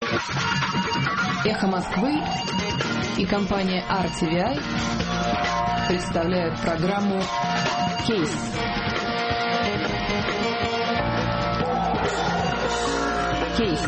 Эхо Москвы и компания RTVI представляют программу «Кейс». «Кейс».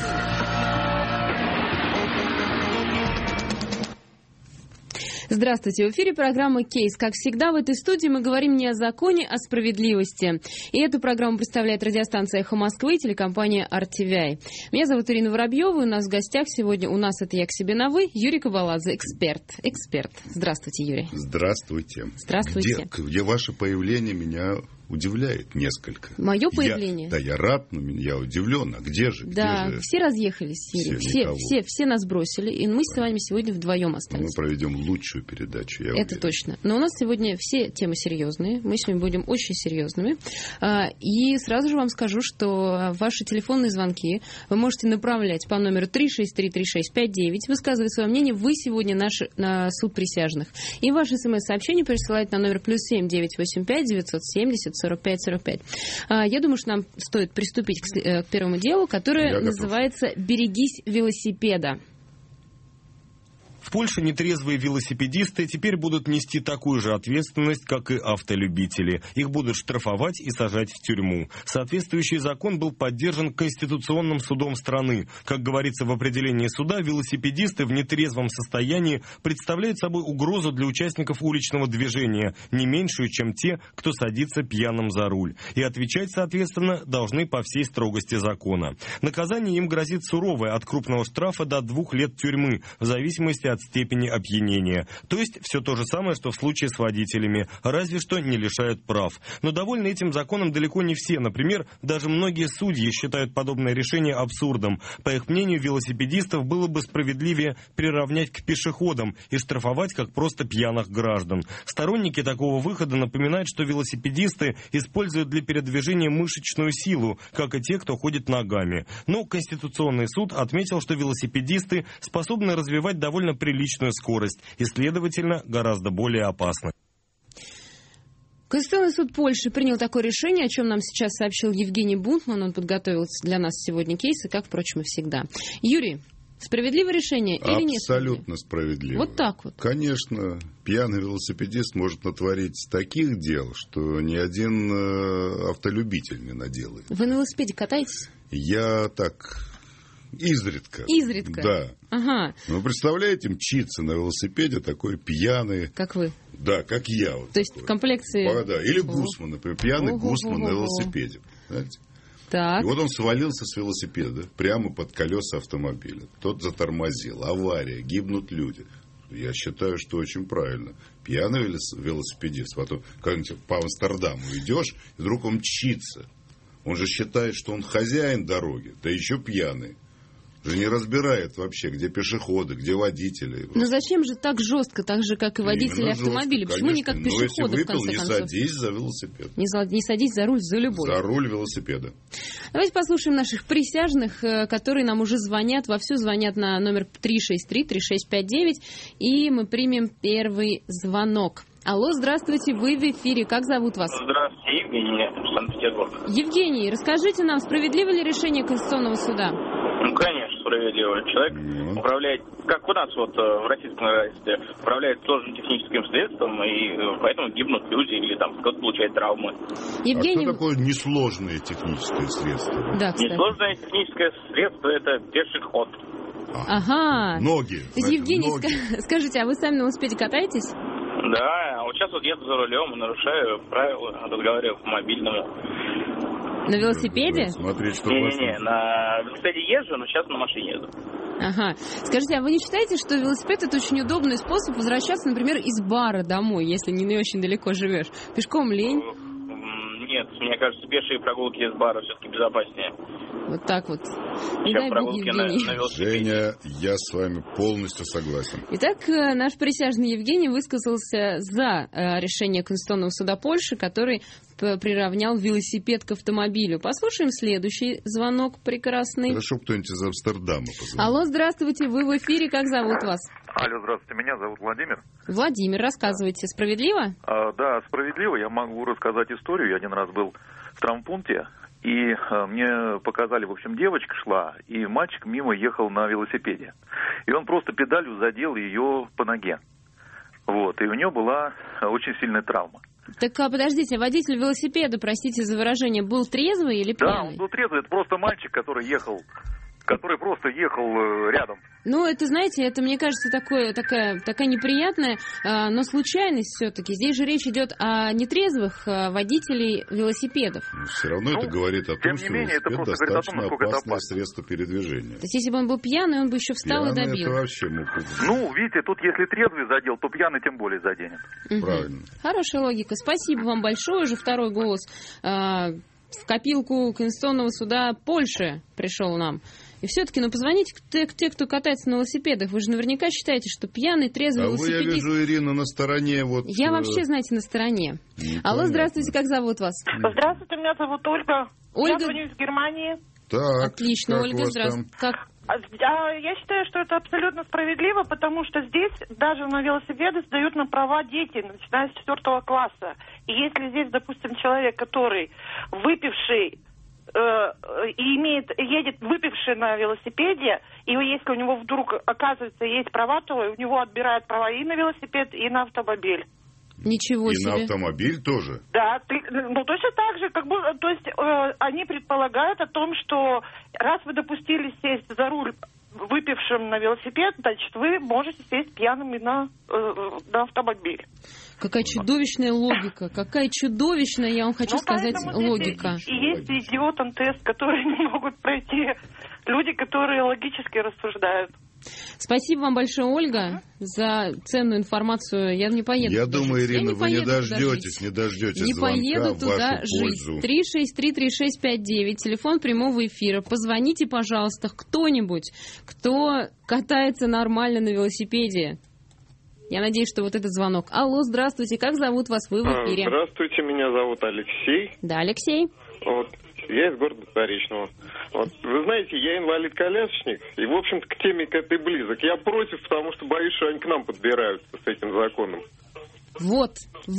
Здравствуйте, в эфире программа «Кейс». Как всегда, в этой студии мы говорим не о законе, а о справедливости. И эту программу представляет радиостанция «Эхо Москвы» и телекомпания RTVI. Меня зовут Ирина Воробьева, у нас в гостях сегодня, это я к себе на «вы», Юрий Кабаладзе, эксперт. Здравствуйте, Юрий. Здравствуйте. Здравствуйте. Где ваше появление меня удивляет несколько. Мое появление? Я рад, но я удивлен. А где же? Все разъехались, Юрий. Все нас бросили, и мы с вами сегодня вдвоем остались. Мы проведем лучшую передачу, я Это уверен. Точно. Но у нас сегодня все темы серьезные. Мы сегодня будем очень серьезными. И сразу же вам скажу, что ваши телефонные звонки вы можете направлять по номеру 363-3659, высказывать свое мнение. Вы сегодня на суд присяжных. И ваше смс-сообщение присылать на номер +7 985 970 4545. Я думаю, что нам стоит приступить к первому делу, которое называется «Берегись велосипеда». В Польше нетрезвые велосипедисты теперь будут нести такую же ответственность, как и автолюбители. Их будут штрафовать и сажать в тюрьму. Соответствующий закон был поддержан Конституционным судом страны. Как говорится в определении суда, велосипедисты в нетрезвом состоянии представляют собой угрозу для участников уличного движения, не меньшую, чем те, кто садится пьяным за руль. И отвечать, соответственно, должны по всей строгости закона. Наказание им грозит суровое, от крупного штрафа до 2 лет тюрьмы, в зависимости от степени опьянения. То есть все то же самое, что в случае с водителями, разве что не лишают прав. Но довольны этим законом далеко не все. Например, даже многие судьи считают подобное решение абсурдом. По их мнению, велосипедистов было бы справедливее приравнять к пешеходам и штрафовать как просто пьяных граждан. Сторонники такого выхода напоминают, что велосипедисты используют для передвижения мышечную силу, как и те, кто ходит ногами. Но Конституционный суд отметил, что велосипедисты способны развивать довольно приличную скорость и, следовательно, гораздо более опасно. Конституционный суд Польши принял такое решение, о чем нам сейчас сообщил Евгений Бунтман. Он подготовил для нас сегодня кейсы, как, впрочем, и всегда. Юрий, справедливое решение или нет? Абсолютно справедливо. Вот так вот. Конечно, пьяный велосипедист может натворить таких дел, что ни один автолюбитель не наделает. Вы на велосипеде катаетесь? Я так... Изредка. Да. Ага. Ну, представляете, мчится на велосипеде такой пьяный... Как вы? Да, как я. Вот то есть такой. В комплекции... Да. Или Гусман, например, пьяный Гусман на велосипеде. Знаете? Так. И вот он свалился с велосипеда прямо под колеса автомобиля. Тот затормозил. Авария, гибнут люди. Я считаю, что очень правильно. Пьяный велосипедист. Потом как-нибудь по Амстердаму идешь, и вдруг он мчится. Он же считает, что он хозяин дороги, да еще пьяный. Же не разбирает вообще, где пешеходы, где водители. Но зачем же так жестко, так же, как и водители автомобиля? Почему не как пешеходы, в конце концов? Не садись за велосипед. Не садись за руль, за любовь. За руль велосипеда. Давайте послушаем наших присяжных, которые нам уже звонят, вовсю звонят на номер 363-3659, и мы примем первый звонок. Алло, здравствуйте, вы в эфире. Как зовут вас? Здравствуйте, Евгений, Санкт-Петербург. Евгений, расскажите нам, справедливо ли решение Конституционного суда? Ну, конечно, справедливо. Человек управляет, как у нас вот в российском государстве, управляет сложным техническим средством, и поэтому гибнут люди или там кто-то получает травмы. Евгений... А что такое несложное техническое средство? Да, кстати. Несложное техническое средство – это пешеход. Ага. Ноги. Евгений, ноги. Скажите, а вы сами на велосипеде катаетесь? Да, а вот сейчас вот еду за рулем и нарушаю правила, разговариваю по мобильному. На велосипеде? Смотреть, что Не, на велосипеде езжу, но сейчас на машине еду. Ага. Скажите, а вы не считаете, что велосипед — это очень удобный способ возвращаться, например, из бара домой, если не очень далеко живешь? Пешком лень? Нет, мне кажется, пешие прогулки из бара все-таки безопаснее. Вот так вот. Не Чем дай бог, прогулки на велосипеде. Женя, я с вами полностью согласен. Итак, наш присяжный Евгений высказался за решение Конституционного суда Польши, который приравнял велосипед к автомобилю. Послушаем следующий звонок прекрасный. Хорошо, кто-нибудь из Амстердама позвонил. Алло, здравствуйте, вы в эфире, как зовут вас? Алло, здравствуйте, меня зовут Владимир. Владимир, рассказывайте, справедливо? Да, справедливо. Я могу рассказать историю. Я один раз был в травмпункте, И мне показали, в общем, девочка шла, и мальчик мимо ехал на велосипеде. И он просто педалью задел ее по ноге. Вот, и у нее была очень сильная травма. Так, подождите, водитель велосипеда, простите за выражение, был трезвый или пьяный? Да, он был трезвый, это просто мальчик, который просто ехал рядом. Ну, это, знаете, это, мне кажется, такая неприятная, но случайность все-таки. Здесь же речь идет о нетрезвых водителей велосипедов. Но все равно это говорит о том, что велосипед достаточно опасное средство передвижения. То есть, если бы он был пьяный, он бы еще встал и добил. Это вообще мог... Ну, видите, тут если трезвый задел, то пьяный тем более заденет. Правильно. Хорошая логика. Спасибо вам большое. Уже второй голос в копилку Конституционного суда Польши пришел нам. И все-таки, позвоните те, кто катается на велосипедах. Вы же наверняка считаете, что пьяный, трезвый велосипедист... А вы, я вижу, Ирина, на стороне вот... Я вообще, знаете, на стороне. Алло, здравствуйте, как зовут вас? Здравствуйте, меня зовут Ольга. Ольга? Я звоню из Германии. Так, отлично, Ольга, здравствуйте. Я считаю, что это абсолютно справедливо, потому что здесь даже на велосипеды сдают на права дети, начиная с 4 класса. И если здесь, допустим, человек, который выпивший, едет выпивший на велосипеде, и если у него вдруг, оказывается, есть права, то у него отбирают права и на велосипед, и на автомобиль. Ничего себе. И на автомобиль тоже? Да, точно так же, то есть они предполагают о том, что раз вы допустили сесть за руль выпившим на велосипед, значит, вы можете сесть пьяным и на автомобиль. Какая чудовищная логика, какая чудовищная, я вам хочу сказать, логика. И есть идиотам тест, которые не могут пройти люди, которые логически рассуждают. Спасибо вам большое, Ольга, за ценную информацию. Я не поеду. Я думаю, Ирина, вы не дождетесь не звонка поеду в вашу туда пользу. жить. 3633659, телефон прямого эфира. Позвоните, пожалуйста, кто-нибудь, кто катается нормально на велосипеде. Я надеюсь, что вот этот звонок. Алло, здравствуйте, как зовут вас? Вы в эфире. Здравствуйте, меня зовут Алексей. Да, Алексей. Я из города Заречного. Вы знаете, я инвалид-колясочник, и, в общем-то, к теме к этой близок. Я против, потому что боюсь, что они к нам подбираются с этим законом. Вот.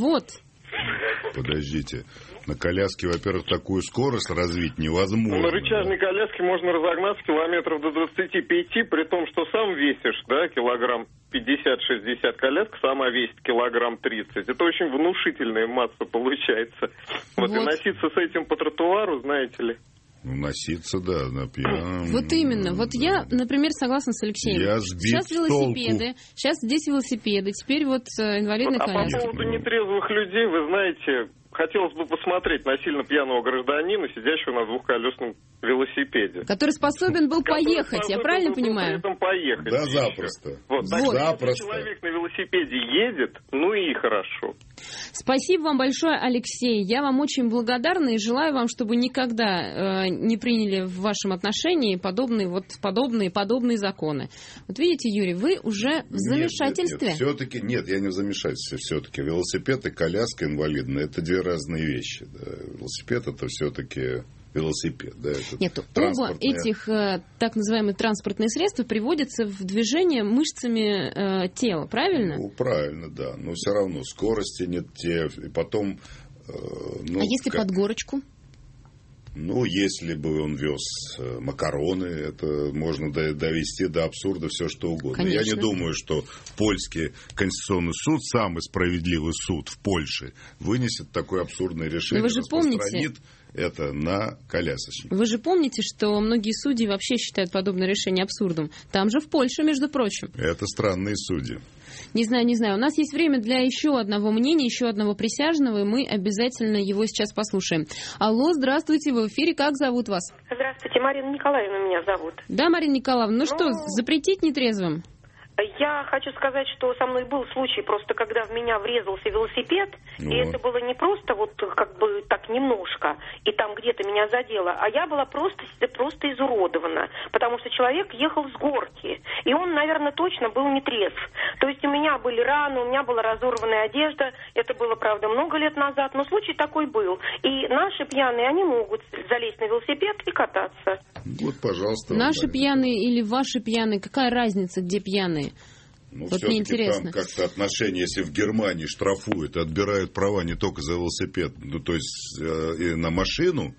Подождите. На коляске, во-первых, такую скорость развить невозможно. На рычажной коляске можно разогнаться километров до 25, при том, что сам весишь, килограмм 50-60, коляска сама весит килограмм 30. Это очень внушительная масса получается. И носиться с этим по тротуару, знаете ли. Носиться, да, на пьяном. Вот именно. Я, например, согласна с Алексеем. Я сбит с толку. Сейчас здесь велосипеды, теперь инвалидная коляска. По поводу нетрезвых людей, вы знаете, хотелось бы посмотреть на сильно пьяного гражданина, сидящего на двухколесном велосипеде. Который способен был поехать, я правильно понимаю? Поехать. Да, запросто. Запросто. Если человек на велосипеде едет, и хорошо. Спасибо вам большое, Алексей. Я вам очень благодарна и желаю вам, чтобы никогда не приняли в вашем отношении подобные законы. Вот видите, Юрий, вы уже в замешательстве. Нет, все-таки, я не в замешательстве. Все-таки велосипед и коляска инвалидная — это две разные вещи. Да. Велосипед — это все-таки велосипед. Да, оба этих так называемые транспортные средства приводятся в движение мышцами тела, правильно? Правильно, да. Но все равно скорости нет те. И потом... а если под горочку? Если бы он вез макароны, это можно довести до абсурда все, что угодно. Конечно. Я не думаю, что польский конституционный суд, самый справедливый суд в Польше, вынесет такое абсурдное решение, вы же распространит это на колясочников. Вы же помните, что многие судьи вообще считают подобное решение абсурдом. Там же в Польше, между прочим. Это странные судьи. Не знаю. У нас есть время для еще одного мнения, еще одного присяжного, и мы обязательно его сейчас послушаем. Алло, здравствуйте, вы в эфире, как зовут вас? Здравствуйте, Марина Николаевна меня зовут. Да, Марина Николаевна, что, запретить нетрезвым? Я хочу сказать, что со мной был случай, просто когда в меня врезался велосипед, и это было не просто так немножко, и там где-то меня задело, а я была просто изуродована, потому что человек ехал с горки, и он, наверное, точно был не трезв. То есть у меня были раны, у меня была разорванная одежда, это было, правда, много лет назад, но случай такой был. И наши пьяные, они могут залезть на велосипед и кататься. Пожалуйста. Наши пьяные или ваши пьяные, какая разница, где пьяные? Мне интересно. Там как-то отношения, если в Германии штрафуют, отбирают права не только за велосипед, то есть и на машину,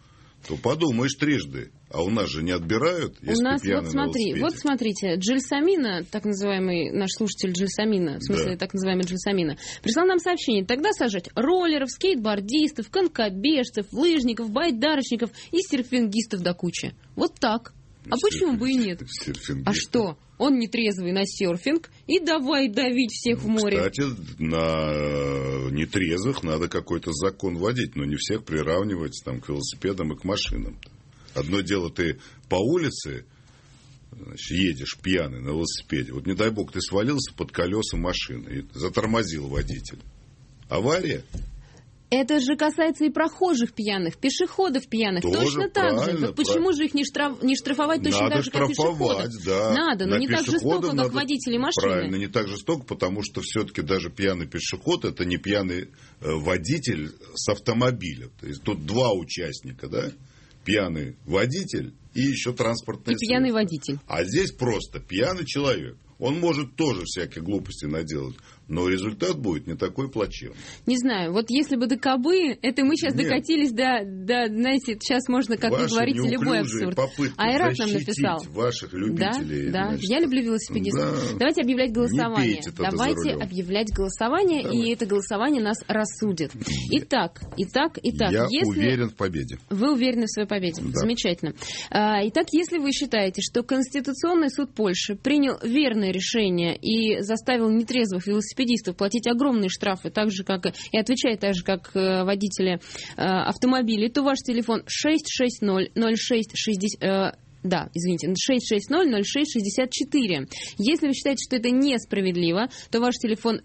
то подумаешь трижды. А у нас же не отбирают, если у нас, ты пьяный на велосипеде. Вот смотрите, Джельсамина, так называемый наш слушатель Джельсамина, в смысле так называемый Джельсамина, прислал нам сообщение: тогда сажать роллеров, скейтбордистов, конькобежцев, лыжников, байдарочников и серфингистов до кучи. Вот так. А почему бы и нет? А что? Он нетрезвый на серфинг, и давай давить всех в море. Кстати, на нетрезвых надо какой-то закон вводить, но не всех приравнивать там, к велосипедам и к машинам. Одно дело, ты по улице, значит, едешь пьяный на велосипеде. Вот не дай бог, ты свалился под колеса машины и затормозил водитель. Авария? Это же касается и прохожих пьяных, пешеходов пьяных. Тоже точно так же. Так почему же их не штрафовать точно надо так же, как пешеходов? Да. Надо, но не так жестоко, как водители машины. Правильно, не так жестоко, потому что все-таки даже пьяный пешеход — это не пьяный водитель с автомобиля. То есть тут два участника, да? Пьяный водитель и еще транспортное средство. И пьяный водитель. А здесь просто пьяный человек. Он может тоже всякие глупости наделать, но результат будет не такой плачевный. Не знаю, вот если бы до кобы, это мы сейчас докатились до, знаете, сейчас можно, как вы говорите, любой абсурд. Айрат нам написал. Ваших любителей. Да, значит, я люблю велосипедистов. Да. Давайте объявлять голосование. Давайте объявлять голосование, и это голосование нас рассудит. Итак. Я уверен в победе. Вы уверены в своей победе. Да. Замечательно. Итак, если вы считаете, что Конституционный суд Польши принял верное решение и заставил нетрезвых велосипедистов платить огромные штрафы, так же, как и отвечать так же, как водители автомобилей, то ваш телефон 660-06-60... Да, извините, 660-06-64. Если вы считаете, что это несправедливо, то ваш телефон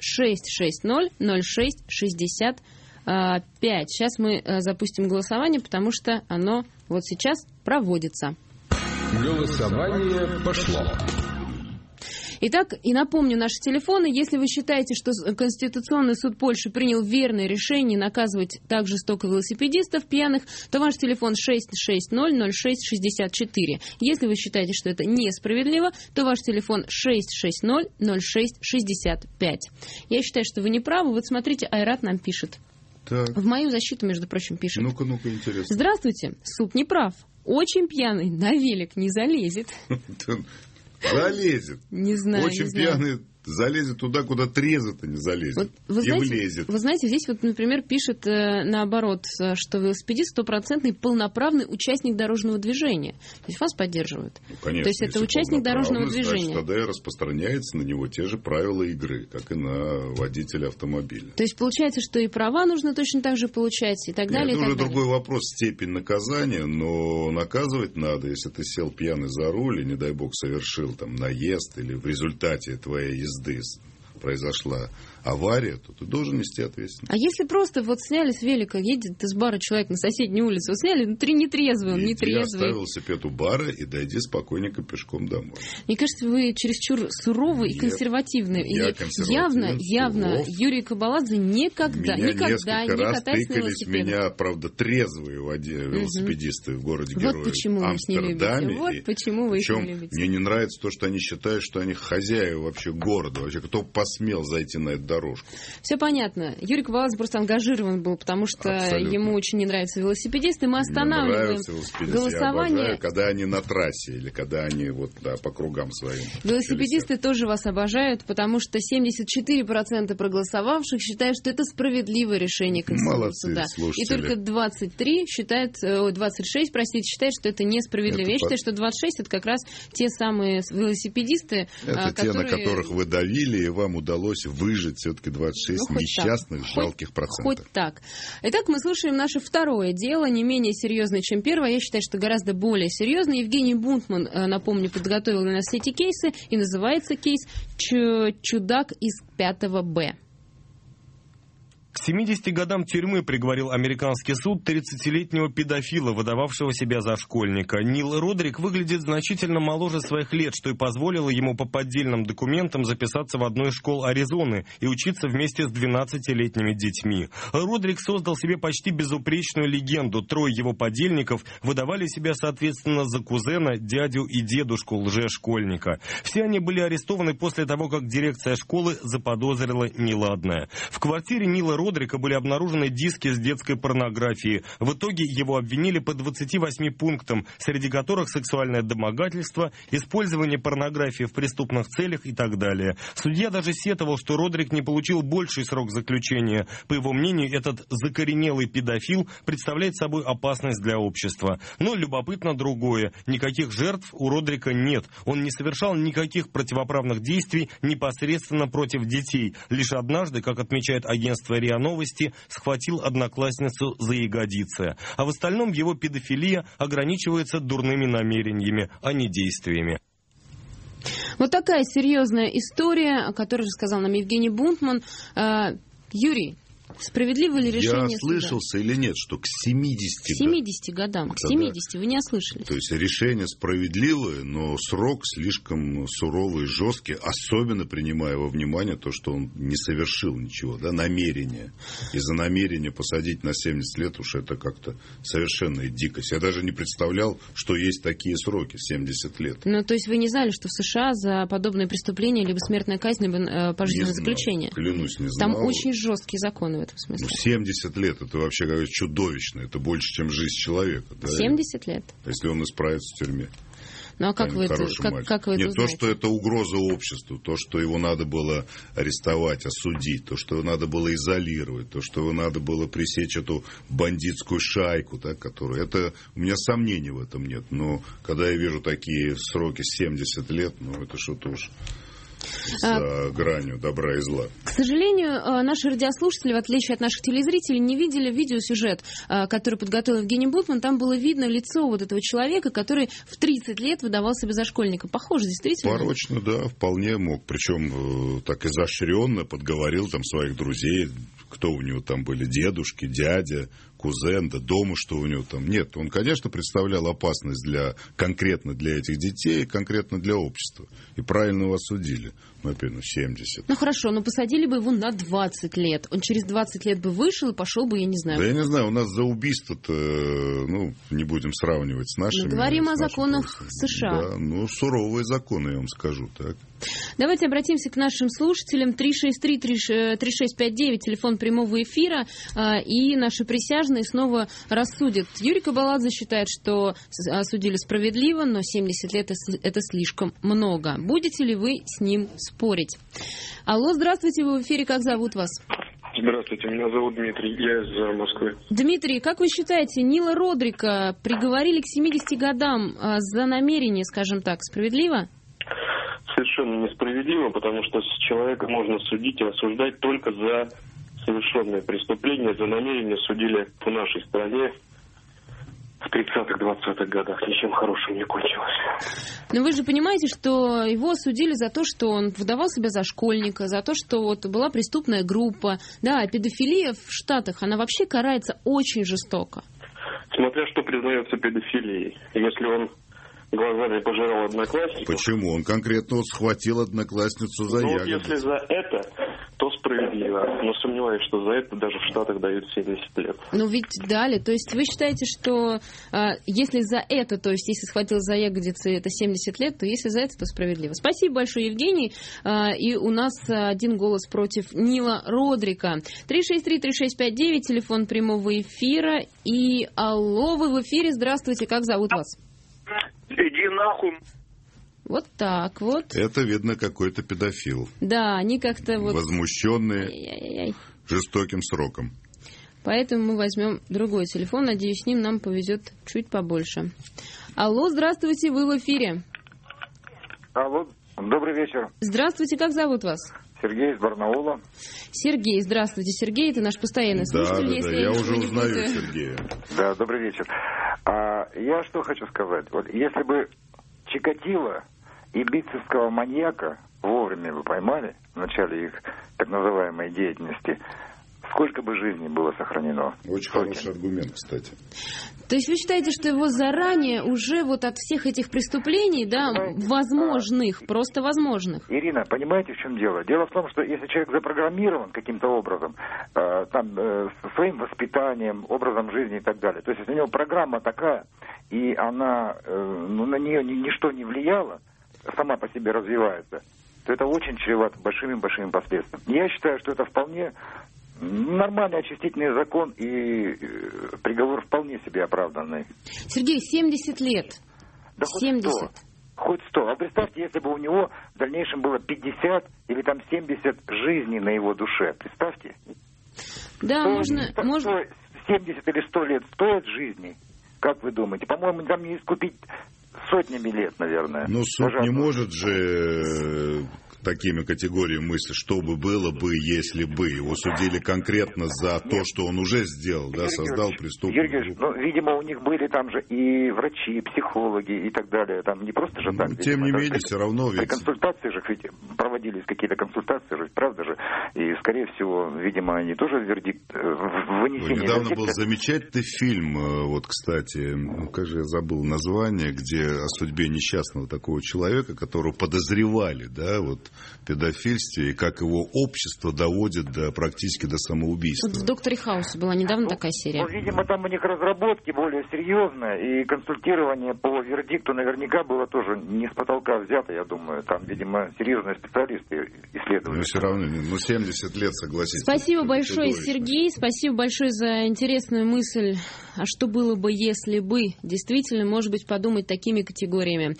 660-06-65. Сейчас мы запустим голосование, потому что оно вот сейчас проводится. Голосование пошло. Итак, и напомню наши телефоны. Если вы считаете, что Конституционный суд Польши принял верное решение наказывать так жестоко велосипедистов пьяных, то ваш телефон 660-06-64. Если вы считаете, что это несправедливо, то ваш телефон 660-06-65. Я считаю, что вы не правы. Вот смотрите, Айрат нам пишет. Так. В мою защиту, между прочим, пишет. Ну-ка, интересно. Здравствуйте, суд не прав. Очень пьяный на велик не залезет. Залезет. Не знаю. Очень пьяный залезет туда, куда трезвый-то не залезет. Вот, влезет. Вы знаете, здесь вот, например, пишет наоборот, что велосипедист стопроцентный полноправный участник дорожного движения. То есть вас поддерживают. Ну, конечно, то есть это участник дорожного движения. Значит, тогда и распространяется на него те же правила игры, как и на водителя автомобиля. То есть получается, что и права нужно точно так же получать, и так далее. Это уже другой вопрос, степень наказания, но наказывать надо, если ты сел пьяный за руль и, не дай бог, совершил там наезд или в результате твоей езды произошла авария, то ты должен нести ответственность. А если просто вот сняли с велика, едет из бара человек на соседнюю улицу, вот сняли, внутри нетрезвый, он нетрезвый. Оставил велосипед у бара и дойди спокойненько пешком домой. Мне кажется, вы чересчур суровый и консервативный. Я явно Юрий Кабаладзе никогда не катается на велосипеде. Меня, правда, трезвые велосипедисты в городе Героев. Вот почему вы их не любите. Вот почему вы их не любите. Мне не нравится то, что они считают, что они хозяева вообще города. Вообще, кто посмел зайти на эту дорожку? Все понятно. Юрий Кабаладзе просто ангажирован был, потому что ему очень не нравятся велосипедисты. Мы останавливаем голосование. Я обожаю, когда они на трассе или когда они по кругам своим. Велосипедисты тоже вас обожают, потому что 74% проголосовавших считают, что это справедливое решение Конституционного суда. Слушатели. И только 26 считают, что это несправедливо. Я считаю, что 26 это как раз те самые велосипедисты, это те, на которых вы давили, и вам удалось выжить все-таки 26 несчастных, жалких процентов. Хоть так. Итак, мы слушаем наше второе дело, не менее серьезное, чем первое. Я считаю, что гораздо более серьезное. Евгений Бунтман, напомню, подготовил для нас все эти кейсы, и называется кейс «Чудак из 5 Б». К 70 годам тюрьмы приговорил американский суд 30-летнего педофила, выдававшего себя за школьника. Нил Родрик выглядит значительно моложе своих лет, что и позволило ему по поддельным документам записаться в одну из школ Аризоны и учиться вместе с 12-летними детьми. Родрик создал себе почти безупречную легенду. Трое его подельников выдавали себя, соответственно, за кузена, дядю и дедушку лжешкольника. Все они были арестованы после того, как дирекция школы заподозрила неладное. В квартире Нила Родрика Родрика были обнаружены диски с детской порнографией. В итоге его обвинили по 28 пунктам, среди которых сексуальное домогательство, использование порнографии в преступных целях и так далее. Судья даже сетовал, что Родрик не получил больший срок заключения. По его мнению, этот закоренелый педофил представляет собой опасность для общества. Но любопытно другое. Никаких жертв у Родрика нет. Он не совершал никаких противоправных действий непосредственно против детей. Лишь однажды, как отмечает агентство РИА Новости, схватил одноклассницу за ягодицы. А в остальном его педофилия ограничивается дурными намерениями, а не действиями. Вот такая серьезная история, о которой рассказал нам Евгений Бунтман. Юрий, справедливо ли решение суда? Я ослышался или нет, что к 70 годам, к 70, вы не ослышались. То есть решение справедливое, но срок слишком суровый, жесткий, особенно принимая во внимание то, что он не совершил ничего, да, намерение. Из-за намерения посадить на 70 лет уж это как-то совершенная дикость. Я даже не представлял, что есть такие сроки, 70 лет. Ну, то есть вы не знали, что в США за подобные преступления либо смертная казнь, либо пожизненное заключение? Клянусь, не знал. Там очень жесткие законы в этом смысле. 70 лет, это вообще как чудовищно. Это больше, чем жизнь человека. Да? 70 лет? Если он исправится в тюрьме. Ну а как вы это узнаете? Нет, то, что это угроза обществу, то, что его надо было арестовать, осудить, то, что его надо было изолировать, то, что его надо было пресечь эту бандитскую шайку, да, которую... Это, у меня сомнений в этом нет. Но когда я вижу такие сроки 70 лет, ну это что-то уж... за гранью добра и зла. К сожалению, наши радиослушатели, в отличие от наших телезрителей, не видели видеосюжет, который подготовил Евгений Бунтман. Там было видно лицо вот этого человека, который в 30 лет выдавал себя за школьника. Похоже, действительно? Порочно, да, вполне мог. Причем так изощренно подговорил там своих друзей, кто у него там были, дедушки, дядя, кузен, да дома, что у него там. Нет, он, конечно, представлял опасность конкретно для этих детей, конкретно для общества. И правильно его осудили. Ну, опять, 70. Ну, хорошо, но посадили бы его на 20 лет. Он через 20 лет бы вышел и пошел бы, я не знаю. Да я не знаю, у нас за убийство-то, ну, не будем сравнивать с нашими. Мы говорим о законах США. Да, ну, суровые законы, я вам скажу, так. Давайте обратимся к нашим слушателям. 363-3659, телефон прямого эфира. И наши присяжные снова рассудят. Юрий Кабаладзе считает, что осудили справедливо, но 70 лет это слишком много. Будете ли вы с ним спорить? Алло, здравствуйте, вы в эфире, как зовут вас? Здравствуйте, меня зовут Дмитрий, я из Москвы. Дмитрий, как вы считаете, Нила Родрика приговорили к 70 годам за намерение, скажем так, справедливо? Совершенно несправедливо, потому что человека можно судить и осуждать только за совершенное преступление. За намерение судили в нашей стране в 30-х, 20-х годах. Ничем хорошим не кончилось. Но вы же понимаете, что его осудили за то, что он выдавал себя за школьника, за то, что вот была преступная группа. Да, педофилия в Штатах, она вообще карается очень жестоко. Смотря что признается педофилией. Если он глазами пожирал одноклассников... Почему? Он конкретно вот схватил одноклассницу за ягодицу. Вот если за это, то справедливо. Но сомневаюсь, что за это даже в Штатах дают 70 лет. Ну ведь дали. То есть вы считаете, что если за это, то есть если схватил за ягодицы, это 70 лет, то если за это, то справедливо. Спасибо большое, Евгений. И у нас один голос против Нила Родрика. 363-3659, телефон прямого эфира. И алло, вы в эфире. Здравствуйте, как зовут вас? Иди нахуй. Вот так вот. Это, видно, какой-то педофил. Да, они как-то вот... возмущенные жестоким сроком. Поэтому мы возьмем другой телефон. Надеюсь, с ним нам повезет чуть побольше. Алло, здравствуйте, вы в эфире. Алло, добрый вечер. Здравствуйте, как зовут вас? Сергей из Барнаула. Сергей, здравствуйте. Сергей, это наш постоянный слушатель. Да, если я уже узнаю Сергея. Да, добрый вечер. Я что хочу сказать. Вот если бы Чикатило и битцевского маньяка вовремя бы поймали в начале их так называемой деятельности, сколько бы жизней было сохранено? Очень хороший аргумент, кстати. То есть вы считаете, что его заранее уже вот от всех этих преступлений, да, возможных, просто возможных? Ирина, понимаете, в чем дело? Дело в том, что если человек запрограммирован каким-то образом, своим воспитанием, образом жизни и так далее, то есть если у него программа такая, и она, на нее ничто не влияло, сама по себе развивается, то это очень чревато большими-большими последствиями. Я считаю, что это вполне Нормальный очистительный закон, и приговор вполне себе оправданный. Сергей, 70 лет. Да 70. Хоть 100. А представьте, если бы у него в дальнейшем было 50 или там 70 жизней на его душе. Представьте. Да, можно... 70 или 100 лет стоит жизни? Как вы думаете? По-моему, там не искупить сотнями лет, наверное. Ну, суд не может же такими категориями мысли, что бы было бы, если бы. Его судили конкретно за то, что он уже сделал, да, создал преступную группу. Ну, видимо, у них были там же и врачи, и психологи, и так далее. Там не просто же так. Тем не менее, все равно ведь... Консультации же, ведь проводились какие-то консультации же, правда же? И, скорее всего, видимо, они тоже вердикт, вынесение недавно вердикта... был замечательный фильм, вот, кстати, как же я забыл название, где о судьбе несчастного такого человека, которого подозревали, да, вот, в педофильстве, и как его общество доводит практически до самоубийства. Вот в «Докторе Хаусе» была недавно такая серия. Видимо, там у них разработки более серьезные, и консультирование по вердикту наверняка было тоже не с потолка взято, я думаю. Там, видимо, серьезные специалисты исследовали. Но все равно, 70 лет, согласитесь. Спасибо большое, Сергей. Спасибо большое за интересную мысль. А что было бы, если бы? Действительно, может быть, подумать такими категориями.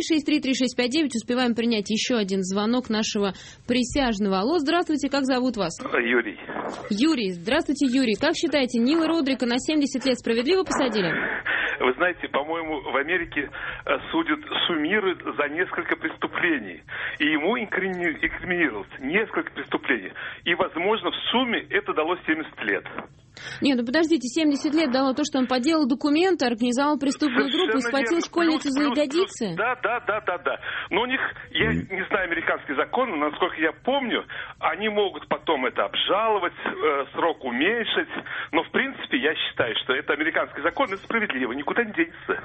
363-3659. Успеваем принять еще один звонок нашего присяжного. Алло, здравствуйте, как зовут вас? Юрий. Юрий, здравствуйте, Юрий. Как считаете, Нила Родрика на 70 лет справедливо посадили? Вы знаете, по-моему, в Америке суммируют за несколько преступлений. И ему инкриминировалось несколько преступлений. И, возможно, в сумме это дало 70 лет. Нет, ну подождите, 70 лет дало то, что он подделал документы, организовал преступную группу и схватил школьницу за ягодицы? Да. Но у них, я не знаю американский закон, но, насколько я помню, они могут потом это обжаловать, срок уменьшить. Но, в принципе, я считаю, что это американский закон, это справедливо, никуда не денется.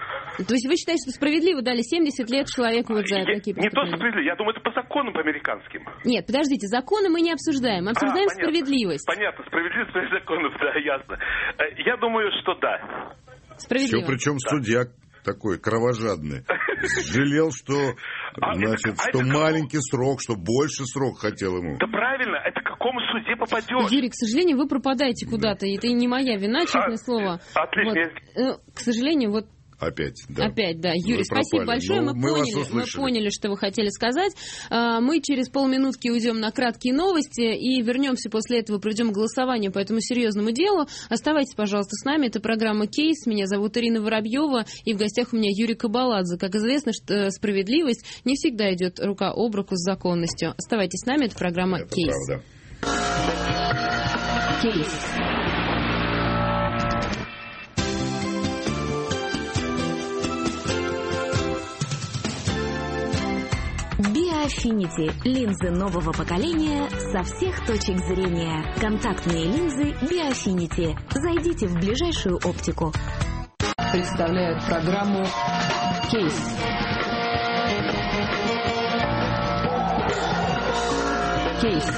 То есть вы считаете, что справедливо дали 70 лет человеку вот за такие преступления? Не то справедливо, я думаю, это по законам, по американским. Нет, подождите, законы мы не обсуждаем, мы обсуждаем справедливость. Понятно, справедливость по законам, да, ясно. Я думаю, что да. Справедливо. Все, причем судья такой кровожадный. Жалел, что, значит, что маленький срок, что больше срок хотел ему. Да правильно, это к какому суде попадешь? Юрий, к сожалению, вы пропадаете куда-то, и это не моя вина, честное слово. Отлично. Вот. К сожалению, вот Опять, да. Юрий, спасибо большое. Мы поняли, что вы хотели сказать. Мы через полминутки уйдем на краткие новости и вернемся после этого, проведем голосование по этому серьезному делу. Оставайтесь, пожалуйста, с нами. Это программа «Кейс». Меня зовут Ирина Воробьева, и в гостях у меня Юрий Кабаладзе. Как известно, что справедливость не всегда идет рука об руку с законностью. Оставайтесь с нами. Это программа «Кейс». Правда. «Кейс». Биоафfinity. Линзы нового поколения со всех точек зрения. Контактные линзы Биоафfinity. Зайдите в ближайшую оптику. Представляют программу «Кейс». «Кейс».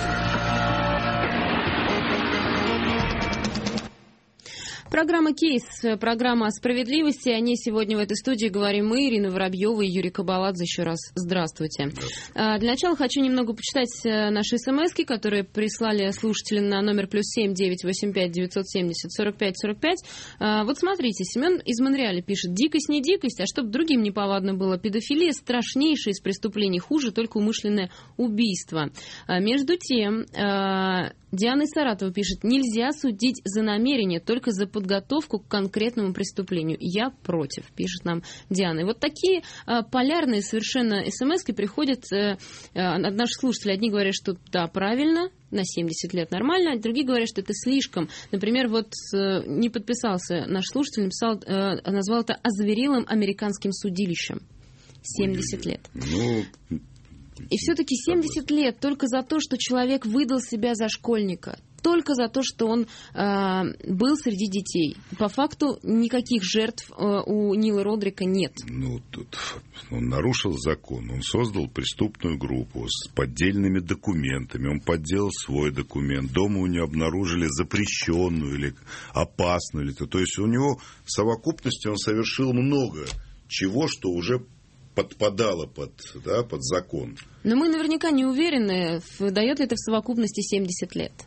Программа «Кейс», программа о справедливости. О ней сегодня в этой студии говорим мы, Ирина Воробьева и Юрий Кабаладзе. Еще раз здравствуйте. Для начала хочу немного почитать наши смски, которые прислали слушатели на номер +7 985 970 45 45. Вот смотрите, Семен из Монреаля пишет: дикость не дикость, а чтобы другим неповадно было. Педофилия страшнейшее из преступлений, хуже только умышленное убийство. Между тем, Диана из Саратова пишет: нельзя судить за намерение, только за подготовку к конкретному преступлению. Я против, пишет нам Диана. И вот такие полярные совершенно смски приходят от наших слушателей. Одни говорят, что да, правильно, на 70 лет нормально, а другие говорят, что это слишком. Например, вот не подписался наш слушатель, назвал это озверелым американским судилищем. 70 лет. И все-таки 70 лет только за то, что человек выдал себя за школьника. Только за то, что он был среди детей. По факту никаких жертв у Нила Родрика нет. Тут он нарушил закон. Он создал преступную группу с поддельными документами. Он подделал свой документ. Дома у него обнаружили запрещенную или опасную. То есть у него в совокупности он совершил много чего, что уже подпадало под закон. Но мы наверняка не уверены, дает ли это в совокупности 70 лет.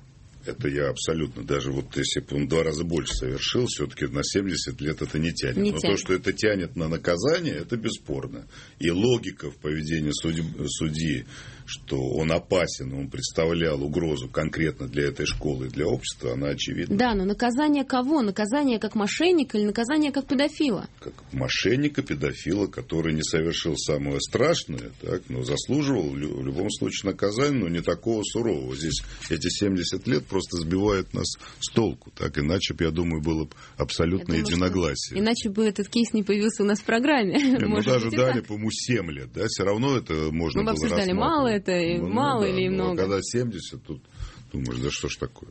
Это я абсолютно. Даже вот если бы он 2 раза больше совершил, все-таки на 70 лет это не тянет. Но то, что это тянет на наказание, это бесспорно. И логика в поведении судьи, что он опасен, он представлял угрозу конкретно для этой школы и для общества, она очевидна. Да, но наказание кого? Наказание как мошенника или наказание как педофила? Как мошенника, педофила, который не совершил самое страшное, так, но заслуживал в любом случае наказания, но не такого сурового. Здесь эти 70 лет просто сбивают нас с толку. Так, иначе бы, я думаю, было бы абсолютное единогласие. Иначе бы этот кейс не появился у нас в программе. Ну, даже дали, по-моему, 7 лет. Да, все равно это можно было обсуждали, мало это, мало или много. Когда 70, тут думаешь, да что ж такое.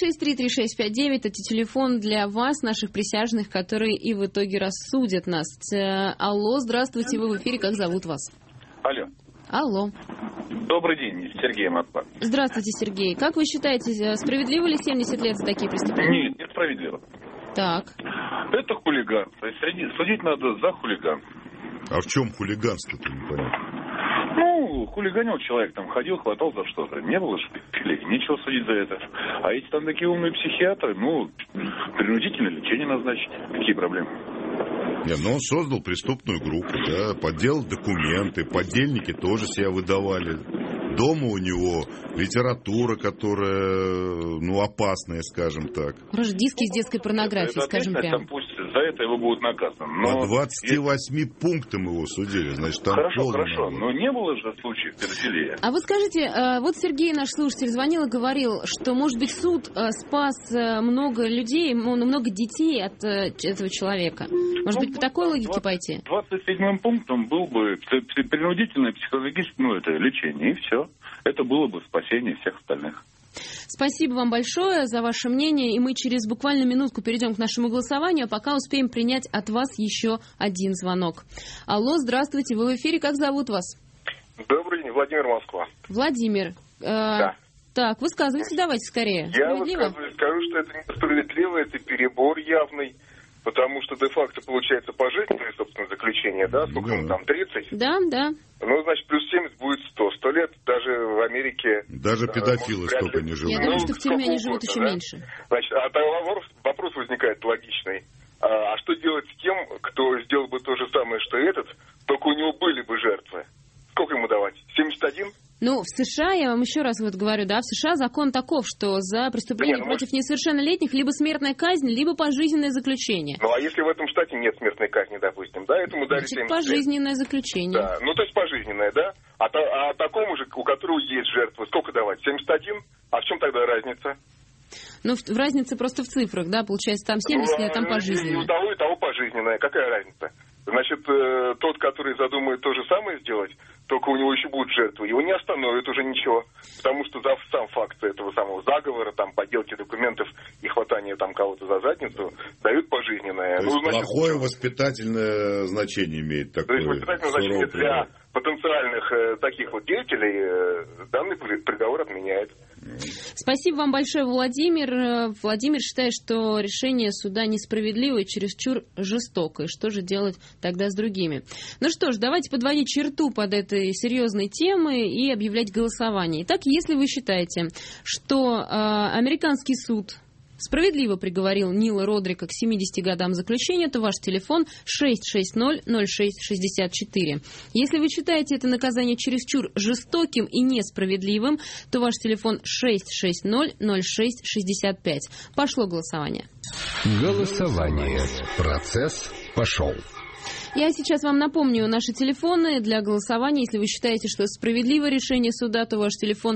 363-3659 это телефон для вас, наших присяжных, которые и в итоге рассудят нас. Алло, здравствуйте, вы в эфире, как зовут вас? Алло. Алло. Добрый день, Сергей Москва. Здравствуйте, Сергей. Как вы считаете, справедливо ли 70 лет за такие преступления? Нет, несправедливо. Так. Это хулиганство. Судить надо за хулиганство. А в чем хулиганство-то, непонятно? Ну, хулиганил человек, там ходил, хватал за что-то. Не было же нечего судить за это. А эти там такие умные психиатры, принудительное лечение назначить. Какие проблемы? Нет, но он создал преступную группу, да, подделал документы, подельники тоже себя выдавали. Дома у него литература, которая, опасная, скажем так. Может, диски с детской порнографией, скажем прямо. Там пусть за это его будут наказаны. По 28 пунктам его судили, значит, там Хорошо, но не было же случаев педофилии. А вы скажите, вот Сергей, наш слушатель, звонил и говорил, что, может быть, суд спас много людей, много детей от этого человека. Может быть, по такой логике пойти? 27-м пунктом был бы принудительное психологическое лечение, и все. Это было бы спасение всех остальных. Спасибо вам большое за ваше мнение, и мы через буквально минутку перейдем к нашему голосованию, а пока успеем принять от вас еще один звонок. Алло, здравствуйте, вы в эфире, как зовут вас? Добрый день, Владимир, Москва. Владимир. Да. Так, высказывайте, давайте скорее. Я высказываюсь, скажу, что это несправедливо, это перебор явный. Потому что де-факто получается пожизненное, собственно, заключение, да? Сколько ему там, 30? Да. Значит, плюс 70 будет 100. 100 лет даже в Америке... Даже педофилы столько не живут. Я думаю, что в тюрьме они живут еще меньше. Значит, вопрос возникает логичный. А что делать с тем, кто сделал бы то же самое, что и этот, только у него были бы жертвы? Сколько ему давать? 71? В США, я вам еще раз говорю, да, в США закон таков, что за преступление против несовершеннолетних либо смертная казнь, либо пожизненное заключение. А если в этом штате нет смертной казни, допустим, да, этому дали 70 лет. Пожизненное заключение. Да, то есть пожизненное, да? А такому же, у которого есть жертвы, сколько давать? 71? А в чем тогда разница? Разница просто в цифрах, да, получается, там 70 лет, а там пожизненное. И у того, и того пожизненное. Какая разница? Значит, тот, который задумает то же самое сделать, только у него еще будут жертвы, его не остановит уже ничего, потому что за сам факт этого самого заговора, там, подделки документов и хватания там кого-то за задницу дают пожизненное. То есть плохое воспитательное значение имеет такое. То есть воспитательное значение для потенциальных таких деятелей данный приговор отменяет. Спасибо вам большое, Владимир. Владимир считает, что решение суда несправедливое и чересчур жестокое. Что же делать тогда с другими? Ну что ж, давайте подводить черту под этой серьезной темой и объявлять голосование. Итак, если вы считаете, что американский суд справедливо приговорил Нила Родрика к 70 годам заключения, то ваш телефон 660-06-64. Если вы считаете это наказание чересчур жестоким и несправедливым, то ваш телефон 660-06-65. Пошло голосование. Голосование. Процесс пошел. Я сейчас вам напомню наши телефоны для голосования. Если вы считаете, что это справедливое решение суда, то ваш телефон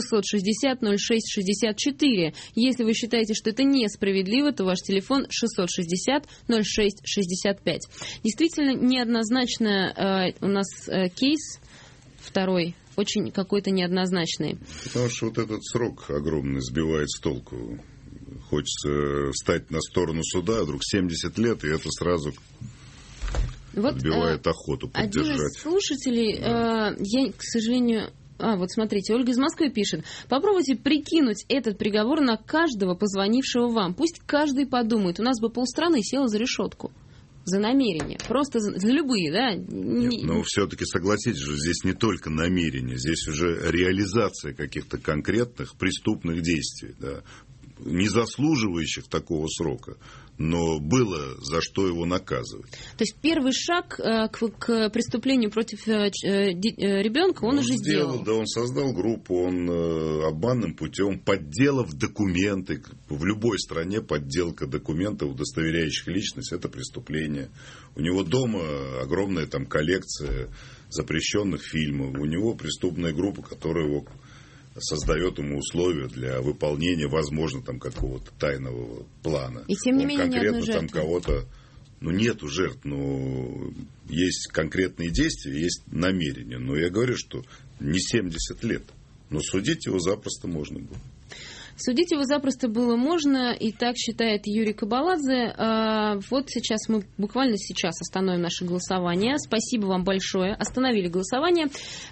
660-06-64. Если вы считаете, что это несправедливо, то ваш телефон 660-06-65. Действительно, неоднозначно у нас кейс второй, очень какой-то неоднозначный. Потому что этот срок огромный сбивает с толку. Хочется встать на сторону суда, а вдруг 70 лет, и это сразу... отбивает охоту поддержать. Один из слушателей, я, к сожалению... смотрите, Ольга из Москвы пишет. Попробуйте прикинуть этот приговор на каждого позвонившего вам. Пусть каждый подумает. У нас бы полстраны село за решетку. за намерения. Просто за любые, да? Нет, но все-таки согласитесь же, здесь не только намерения, здесь уже реализация каких-то конкретных преступных действий, да, не заслуживающих такого срока, но было за что его наказывать. То есть первый шаг к преступлению против ребенка он уже сделал. Да, он создал группу, он обманным путем, подделав документы. В любой стране подделка документов, удостоверяющих личность, это преступление. У него дома огромная там коллекция запрещенных фильмов. У него преступная группа, которая его создает ему условия для выполнения, возможно, там какого-то тайного плана. И тем не менее конкретно ни одной там кого-то, нету жертв, но есть конкретные действия, есть намерения. Но я говорю, что не 70 лет, но судить его запросто можно было. Судить его запросто было можно, и так считает Юрий Кабаладзе. Вот сейчас мы буквально сейчас остановим наше голосование. Спасибо вам большое. Остановили голосование.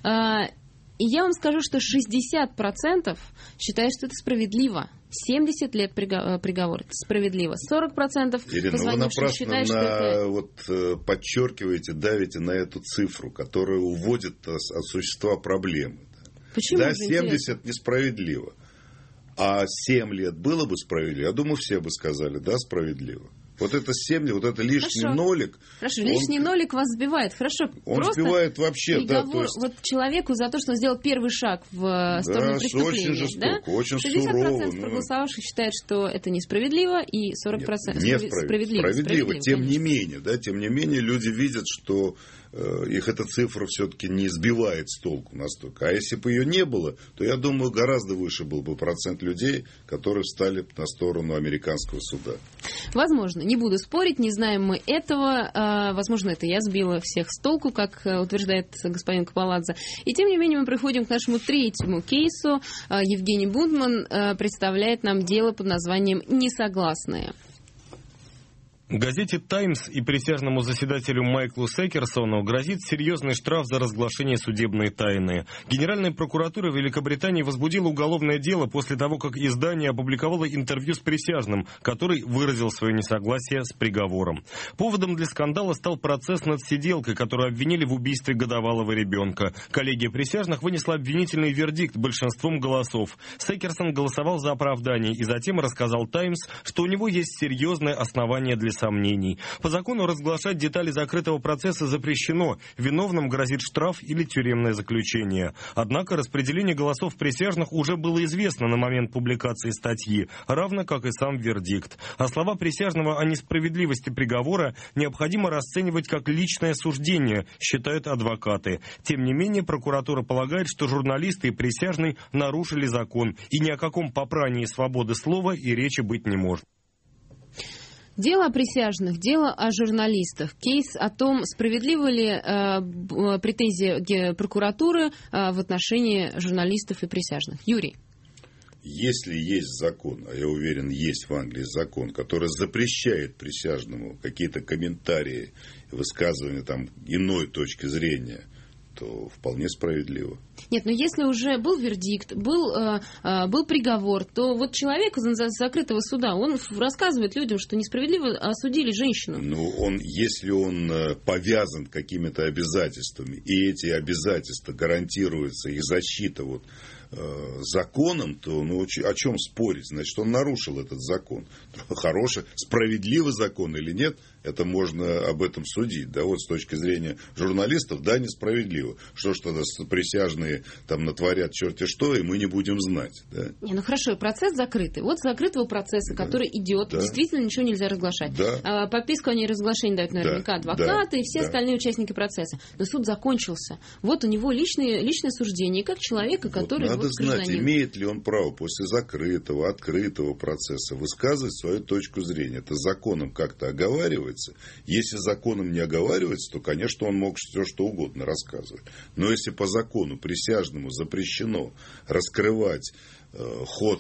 И я вам скажу, что 60% считают, что это справедливо. 70 лет приговор. Это справедливо. 40% Ирина, вы напрасно считают, что это... подчеркиваете, давите на эту цифру, которая уводит от существа проблемы. Почему? Да, 70 несправедливо. А 7 лет было бы справедливо? Я думаю, все бы сказали, да, справедливо. Вот это 7 лет, вот это лишний нолик. Хорошо, лишний нолик вас сбивает. Хорошо, он сбивает вообще, приговор, да. То есть... Вот человеку за то, что он сделал первый шаг в сторону преступления. Очень жестоко, да? очень 60% сурово. проголосовавших считают, что это несправедливо, и 40% справедливо. Справедливо. Тем не менее, люди видят, что их эта цифра все-таки не сбивает с толку настолько. А если бы ее не было, то, я думаю, гораздо выше был бы процент людей, которые встали на сторону американского суда. Возможно. Не буду спорить, не знаем мы этого. Возможно, это я сбила всех с толку, как утверждает господин Кабаладзе. И тем не менее мы приходим к нашему третьему кейсу. Евгений Бунтман представляет нам дело под названием «Несогласные». Газете «Таймс» и присяжному заседателю Майклу Секерсону грозит серьезный штраф за разглашение судебной тайны. Генеральная прокуратура Великобритании возбудила уголовное дело после того, как издание опубликовало интервью с присяжным, который выразил свое несогласие с приговором. Поводом для скандала стал процесс над сиделкой, которую обвинили в убийстве годовалого ребенка. Коллегия присяжных вынесла обвинительный вердикт большинством голосов. Секерсон голосовал за оправдание и затем рассказал «Таймс», что у него есть серьезное основание для сомнений. По закону разглашать детали закрытого процесса запрещено. Виновным грозит штраф или тюремное заключение. Однако распределение голосов присяжных уже было известно на момент публикации статьи, равно как и сам вердикт. А слова присяжного о несправедливости приговора необходимо расценивать как личное суждение, считают адвокаты. Тем не менее, прокуратура полагает, что журналисты и присяжный нарушили закон, и ни о каком попрании свободы слова и речи быть не может. Дело о присяжных, дело о журналистах. Кейс о том, справедливы ли претензии прокуратуры в отношении журналистов и присяжных. Юрий. Если есть закон, а я уверен, есть в Англии закон, который запрещает присяжному какие-то комментарии, высказывания там иной точки зрения, то вполне справедливо. Нет, но если уже был вердикт, был приговор, то вот человек из закрытого суда, он рассказывает людям, что несправедливо осудили женщину. Если он повязан какими-то обязательствами, и эти обязательства гарантируются, их защита законом, то о чем спорить? Значит, он нарушил этот закон. Хороший, справедливый закон или нет, это можно об этом судить. Да, с точки зрения журналистов, да, несправедливо. Что ж тогда присяжные там натворят черти что, и мы не будем знать. Да? Хорошо, процесс закрытый. Вот с закрытого процесса, который идет, действительно ничего нельзя разглашать. Да. Подписку о неразглашении дают наверняка адвокаты и все остальные участники процесса. Но суд закончился. Вот у него личное суждение, как человека, который надо знать, имеет ли он право после закрытого, открытого процесса высказывать свою точку зрения. Это законом как-то оговаривается. Если законом не оговаривается, то, конечно, он мог все что угодно рассказывать. Но если по закону присяжному запрещено раскрывать ход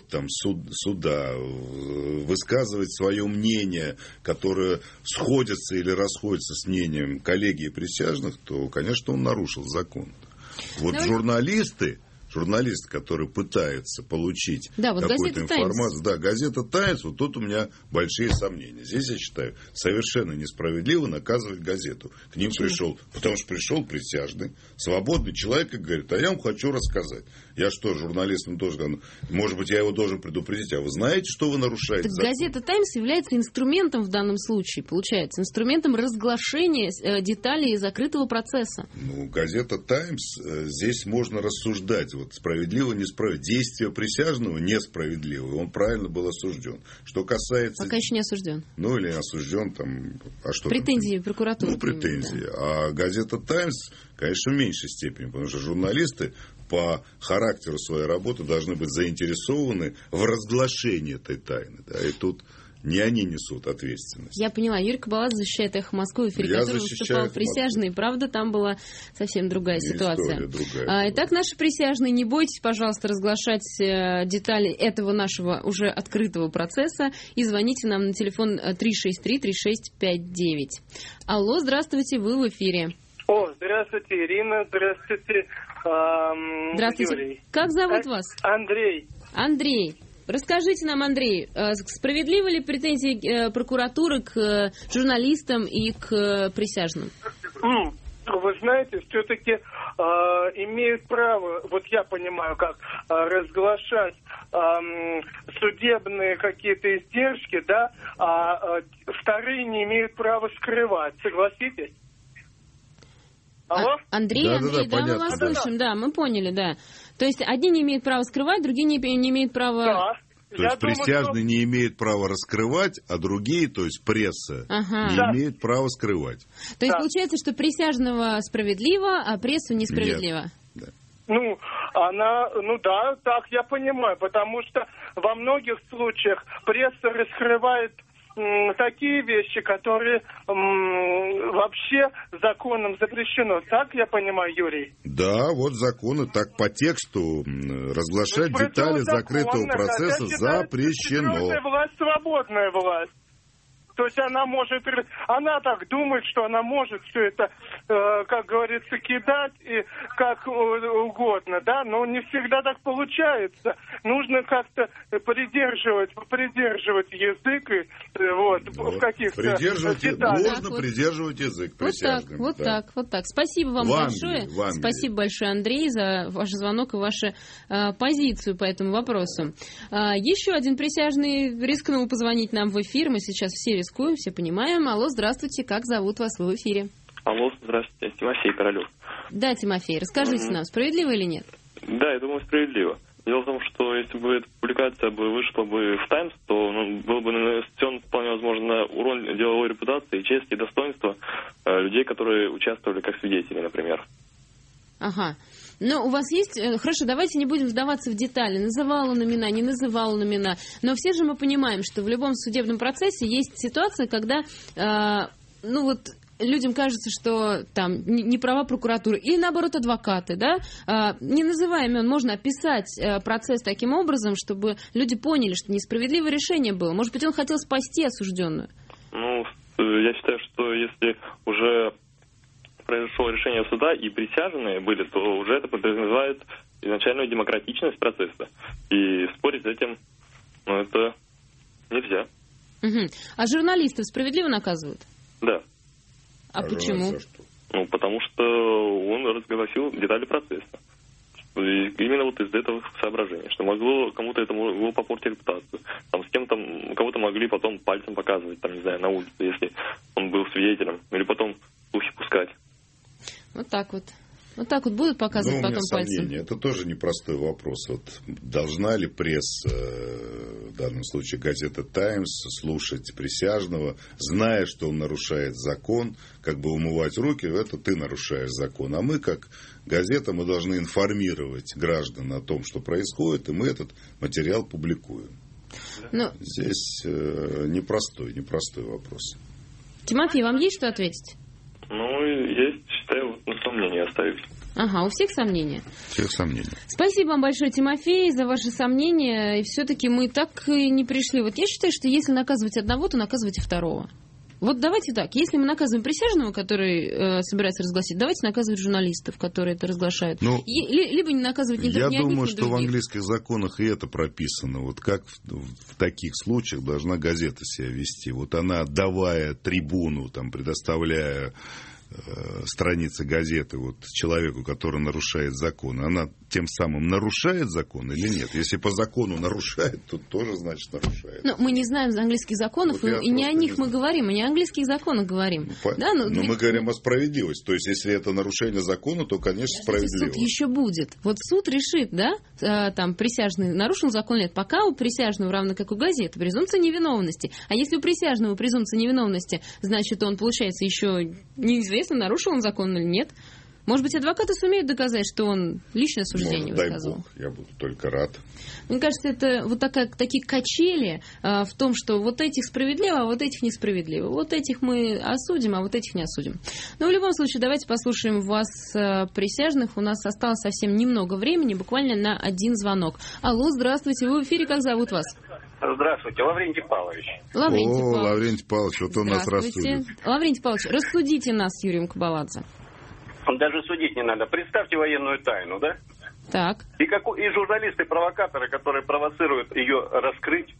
суда, высказывать свое мнение, которое сходится или расходится с мнением коллегии присяжных, то, конечно, он нарушил закон. Журналисты журналист, который пытается получить вот какую-то информацию. Да, газета «Таймс», вот тут у меня большие сомнения. Здесь, я считаю, совершенно несправедливо наказывать газету. К ним пришел, потому что пришел присяжный, свободный человек и говорит, а я вам хочу рассказать. Я что, журналистам тоже, может быть, я его должен предупредить, а вы знаете, что вы нарушаете закон? Газета «Таймс» является инструментом в данном случае, получается, инструментом разглашения деталей закрытого процесса. Ну, газета «Таймс», здесь можно рассуждать, вот справедливо, несправедливо. Действие присяжного несправедливо, он правильно был осужден. Что касается... Пока еще не осужден. Ну, или осужден там... А что претензии прокуратуры. Ну, претензии. Да. А газета «Таймс», конечно, в меньшей степени, потому что журналисты по характеру своей работы должны быть заинтересованы в разглашении этой тайны. Да, и тут не они несут ответственность. Я поняла. Юрий Кабалас защищает «Эхо Москвы», в эфире которого выступал присяжный. Правда, там была совсем другая ситуация. Другая. Итак, наши присяжные, не бойтесь, пожалуйста, разглашать детали этого нашего уже открытого процесса и звоните нам на телефон 363-3659. Алло, здравствуйте, вы в эфире. Здравствуйте, Ирина, здравствуйте, здравствуйте. Юрий. Как зовут вас? Андрей. Андрей. Расскажите нам, Андрей, справедливы ли претензии прокуратуры к журналистам и к присяжным? Вы знаете, все-таки имеют право, вот я понимаю, как разглашать судебные какие-то издержки, да, а вторые не имеют права скрывать. Согласитесь? Алло? Андрей, да, мы вас слышим, да, мы поняли, да. То есть одни не имеют права скрывать, другие не имеют права... Да. То есть присяжные не имеют права раскрывать, а другие, то есть пресса, не имеет права скрывать. То есть получается, что присяжного справедливо, а прессу несправедливо? Нет. Ну, да, так я понимаю, потому что во многих случаях пресса раскрывает такие вещи, которые вообще законом запрещено. Так я понимаю, Юрий? Да, вот законы так по тексту разглашать детали закрытого процесса запрещено. Власть свободная власть. То есть она так думает, что она может все это, как говорится, кидать и как угодно, да, но не всегда так получается. Нужно как-то придерживать язык и в каких-то деталях. Нужно придерживать язык присяжным. Вот так. Спасибо вам большое. Спасибо большое, Андрей, за ваш звонок и вашу позицию по этому вопросу. Еще один присяжный рискнул позвонить нам в эфир. Мы сейчас все рискуем, все понимаем. Алло, здравствуйте, как зовут вас, вы в эфире? Алло, здравствуйте, Тимофей Королев. Да, Тимофей, расскажите нам, справедливо или нет? Да, я думаю, справедливо. Дело в том, что если бы эта публикация вышла бы в «Таймс», то был бы нанесен, вполне возможно, урон деловой репутации, чести и достоинства людей, которые участвовали как свидетели, например. Ага. Но у вас есть... Хорошо, давайте не будем вдаваться в детали. Называл он имена, не называл он имена. Но все же мы понимаем, что в любом судебном процессе есть ситуация, когда, людям кажется, что там не права прокуратуры. Или, наоборот, адвокаты, да? Не называя имен, можно описать процесс таким образом, чтобы люди поняли, что несправедливое решение было. Может быть, он хотел спасти осужденную? Я считаю, что если уже произошло решение суда и присяжные были, то уже это подразумевает изначальную демократичность процесса. И спорить с этим, это нельзя. Угу. А журналистов справедливо наказывают? Да. А почему? Потому что он разгласил детали процесса. И именно вот из этого соображения, что кому-то это могло попортить репутацию. С кем-то, кого-то могли потом пальцем показывать, на улице, если он был свидетелем, или потом слухи пускать. Вот так вот. Вот так вот будут показывать потом пальцем? Это тоже непростой вопрос. Должна ли пресса, в данном случае газета «Таймс», слушать присяжного, зная, что он нарушает закон, умывать руки, это ты нарушаешь закон. А мы, как газета, мы должны информировать граждан о том, что происходит, и мы этот материал публикуем. Здесь непростой вопрос. Тимофей, вам есть что ответить? Есть, считаю, сомнения оставить. Ага, у всех сомнения? Всех сомнения. Спасибо вам большое, Тимофей, за ваши сомнения. И все-таки мы так и не пришли. Я считаю, что если наказывать одного, то наказывайте второго. Вот давайте так, если мы наказываем присяжного, который собирается разгласить, давайте наказывать журналистов, которые это разглашают. Либо не наказывать ни одних, ни других. Я думаю, что в английских законах и это прописано. Вот как в таких случаях должна газета себя вести. Вот она, отдавая трибуну, там, предоставляя страницы газеты вот человеку, который нарушает закон, она тем самым нарушает закон или нет? Если по закону нарушает, то тоже, значит, нарушает. Но мы не знаем английских законов, вот и не о них мы говорим, мы не о английских законах говорим. Да, но мы говорим о справедливости. То есть, если это нарушение закона, то, конечно, справедливо. Суд еще будет. Вот суд решит, да, там, присяжный нарушил закон или нет. Пока у присяжного, равно как у газеты, презумпция невиновности. А если у присяжного презумпция невиновности, значит, он, получается, еще неизвестно, нарушил он закон или нет. Может быть, адвокаты сумеют доказать, что он личное суждение высказывал. Дай бог, я буду только рад. Мне кажется, это вот такие качели в том, что вот этих справедливо, а вот этих несправедливо. Вот этих мы осудим, а вот этих не осудим. Но в любом случае, давайте послушаем вас, присяжных. У нас осталось совсем немного времени, буквально на один звонок. Алло, здравствуйте, вы в эфире, как зовут вас? Здравствуйте, Лаврентий Павлович. Лаврентий Павлович, вот он нас рассудит. Лаврентий Павлович, рассудите нас с Юрием Кабаладзе. Даже судить не надо. Представьте военную тайну, да? Так. И журналисты-провокаторы, которые провоцируют ее раскрыть.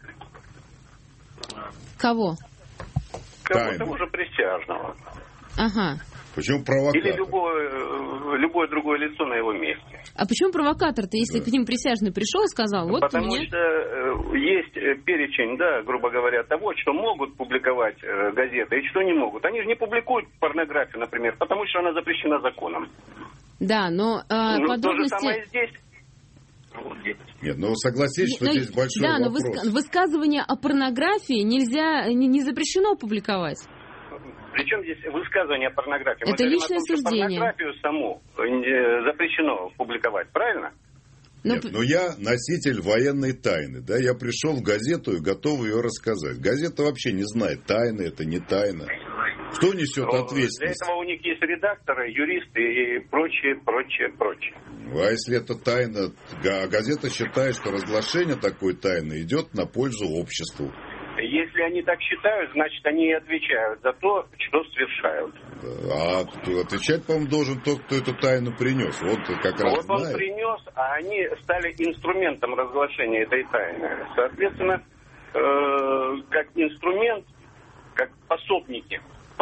Кого? Того же присяжного. Ага. Почему провокатор? Или любое другое лицо на его месте. А почему провокатор-то, если к ним присяжный пришел и сказал, вот Потому меня... что есть перечень, да, грубо говоря, того, что могут публиковать газеты и что не могут. Они же не публикуют порнографию, например, потому что она запрещена законом. Да, но подробности... То же самое здесь. Нет, ну согласитесь, что здесь большой вопрос. Да, но высказывание о порнографии нельзя, не запрещено публиковать. Причем здесь высказывание о порнографии? Это личное суждение. Порнографию саму запрещено публиковать, правильно? Нет, но я носитель военной тайны, да, я пришел в газету и готов ее рассказать. Газета вообще не знает, тайна это, не тайна. Кто несет ответственность? Для этого у них есть редакторы, юристы и прочее. А если это тайна, газета считает, что разглашение такой тайны идет на пользу обществу. Если они так считают, значит, они и отвечают за то, что совершают. А отвечать, по-моему, должен тот, кто эту тайну принес. Вот как раз он принес, а они стали инструментом разглашения этой тайны. Соответственно, как инструмент, как пособники.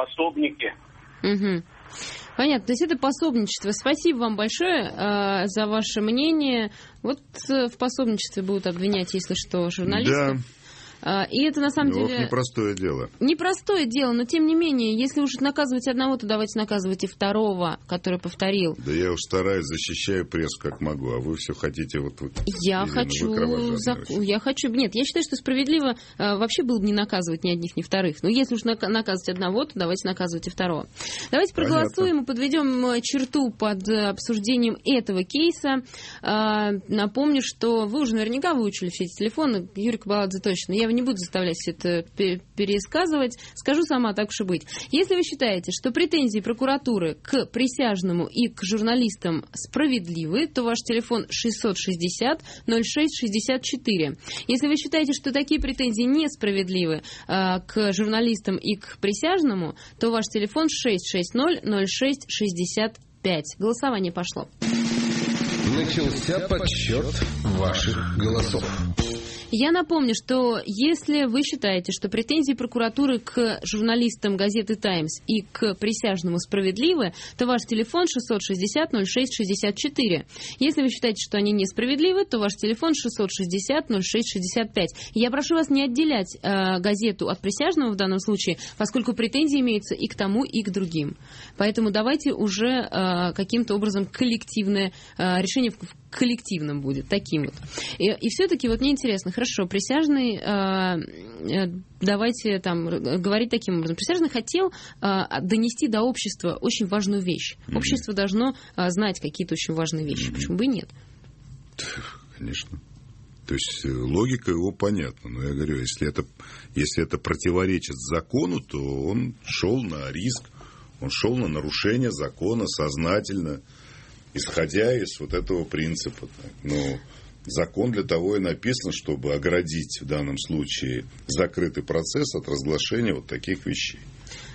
Угу. Понятно, то есть это пособничество. Спасибо вам большое за ваше мнение. Вот в пособничестве будут обвинять, если что, журналистов. Да. И это, на самом деле... непростое дело. Непростое дело, но тем не менее, если уж наказывать одного, то давайте наказывать и второго, который повторил. Да я уж стараюсь, защищаю прессу как могу, а вы все хотите Я хочу... Нет, я считаю, что справедливо вообще было бы не наказывать ни одних, ни вторых. Но если уж наказывать одного, то давайте наказывать и второго. Давайте проголосуем и подведем черту под обсуждением этого кейса. Напомню, что вы уже наверняка выучили все эти телефоны. Юрий Кабаладзе точно. Я не буду заставлять все это пересказывать. Скажу сама, так уж и быть. Если вы считаете, что претензии прокуратуры к присяжному и к журналистам справедливы, то ваш телефон 660-06-64. Если вы считаете, что такие претензии несправедливы к журналистам и к присяжному, то ваш телефон 660-06-65. Голосование пошло. Начался подсчет ваших голосов. Я напомню, что если вы считаете, что претензии прокуратуры к журналистам газеты «Таймс» и к присяжному справедливы, то ваш телефон 660-06-64. Если вы считаете, что они несправедливы, то ваш телефон 660-06-65. Я прошу вас не отделять газету от присяжного в данном случае, поскольку претензии имеются и к тому, и к другим. Поэтому давайте уже каким-то образом коллективное решение в коллективном будет, таким вот. И все-таки вот мне интересно, хорошо, присяжный, давайте там говорить таким образом, присяжный хотел донести до общества очень важную вещь. Общество должно знать какие-то очень важные вещи. Почему бы и нет? Конечно. То есть логика его понятна. Но я говорю, если это противоречит закону, то он шел на риск, он шел на нарушение закона сознательно, исходя из вот этого принципа. Но закон для того и написан, чтобы оградить в данном случае закрытый процесс от разглашения вот таких вещей.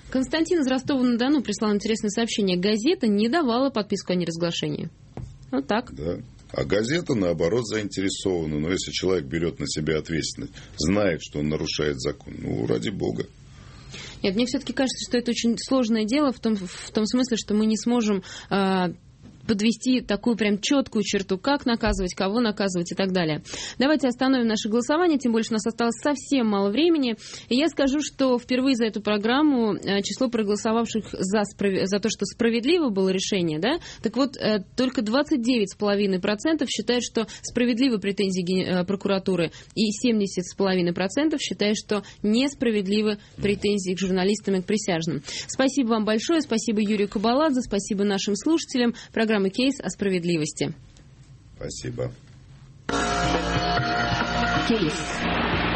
Константин из Ростова-на-Дону прислал интересное сообщение. Газета не давала подписку о неразглашении. Вот так. Да. А газета, наоборот, заинтересована. Но если человек берет на себя ответственность, знает, что он нарушает закон, ну, ради бога. Нет, мне все-таки кажется, что это очень сложное дело в том смысле, что мы не сможем подвести такую прям четкую черту, как наказывать, кого наказывать и так далее. Давайте остановим наше голосование, тем более, что у нас осталось совсем мало времени. И я скажу, что впервые за эту программу число проголосовавших за то, что справедливо было решение, да, так вот, только 29,5% считают, что справедливы претензии прокуратуры, и 70,5% считают, что несправедливы претензии к журналистам и к присяжным. Спасибо вам большое, спасибо Юрию Кабаладзе, спасибо нашим слушателям. Программа «Кейс» о справедливости. Спасибо. Кейс.